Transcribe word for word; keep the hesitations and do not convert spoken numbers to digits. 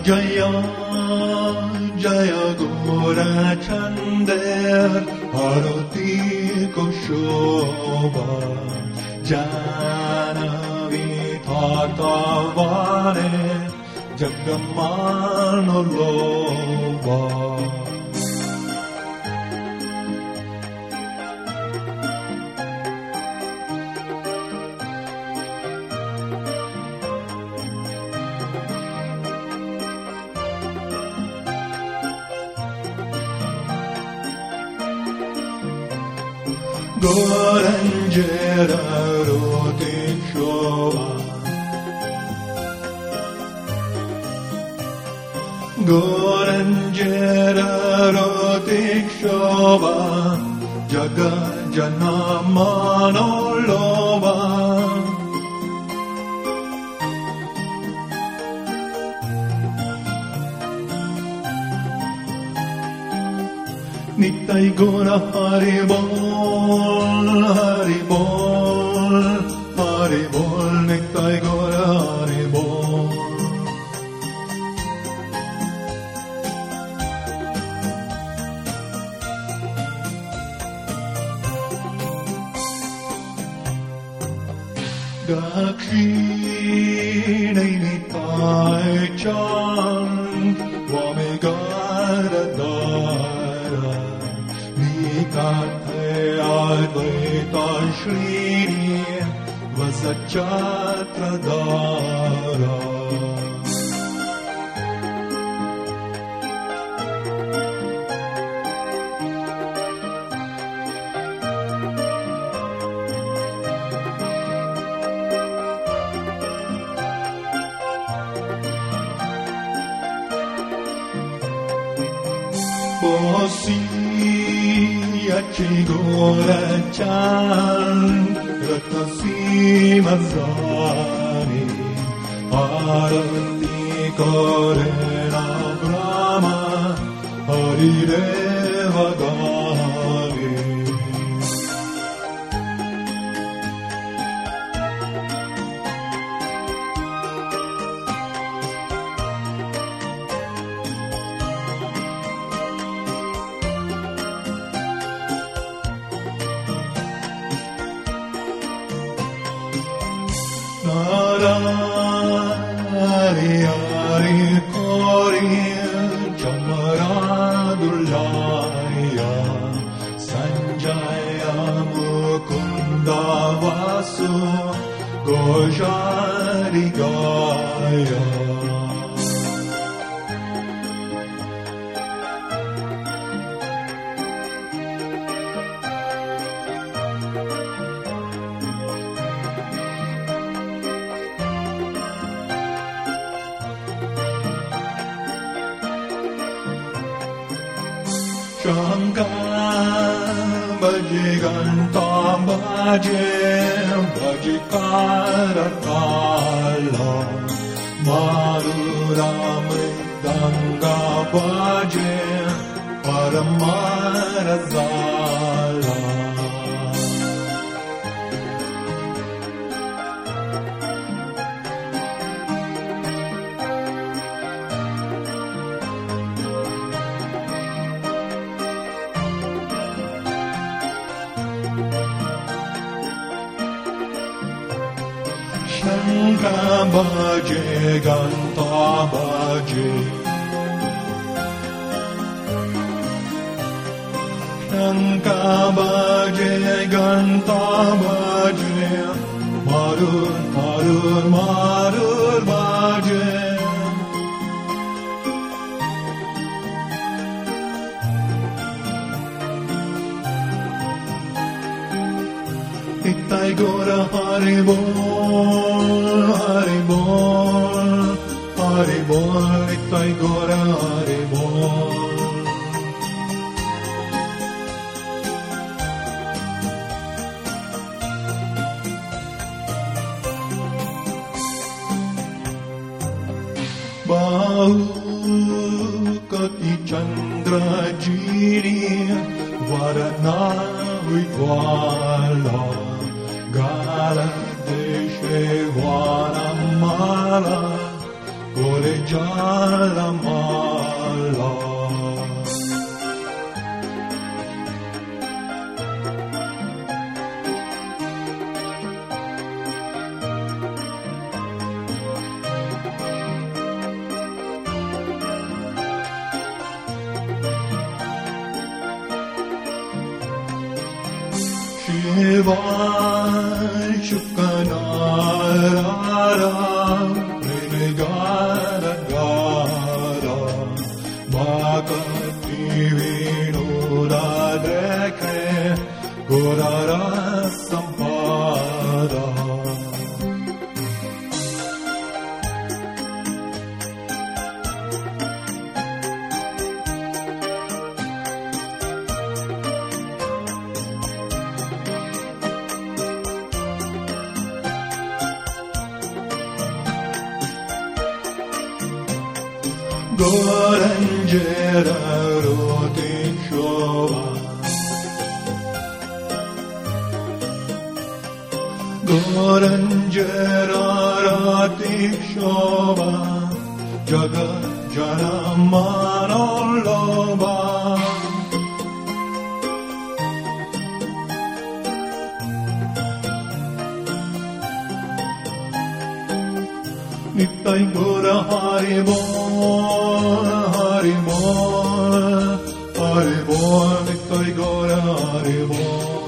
Jaya Jaya Gora Chander Arati Koshobha Janavi Tatavane Jagamano Loba Goranjera Rotik Shova Goranjera Rotik Shova Jaga Janamano Lova Nitai Gora Haribol, Haribol, Haribol, Nitai Gora Haribol. Dakshinai Nitai Chan, Vamigara Nikate Advaita Shrini Vasachatradara Bosi Chigora Chan Ratasi Mazani Arati Korena Brahma Harideva Gari Hari Hari Kori Jamaradulaya Sanjaya Mukunda Vasu Gojari Gaya Shankar Bhaji Ganta Bhaji Bhaji Karatala Madhura Mridanga Bhaji Paramarazala Shankar Bhaji Ganta Bhaji Shankar Bhaji Ganta Bhaji Marur Marur Marur Bhaji Nitai Gora Haribol, Haribol, Haribol, Nitai Gora Haribol. Bahu Kati Chandra Jiri Varana Vigwala Gala Deshe Vanamala Gore Jalamala. Shiva Shukanara Rinigara Gara Bhakti Vinoda Dekhe Gorara Sampada. Goranjera Roti Shova Goranjera Roti Shova Jagat Janamanolova Nittai Gora Haribol, Haribol, Haribol, Nittai Gora Haribol.